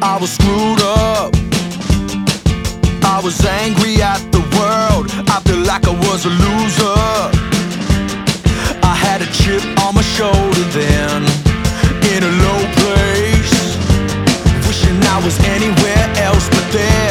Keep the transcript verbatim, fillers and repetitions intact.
I was screwed up, I was angry at the world, I feel like I was a loser. I had a chip on my shoulder then, in a low place, wishing I was anywhere else but there.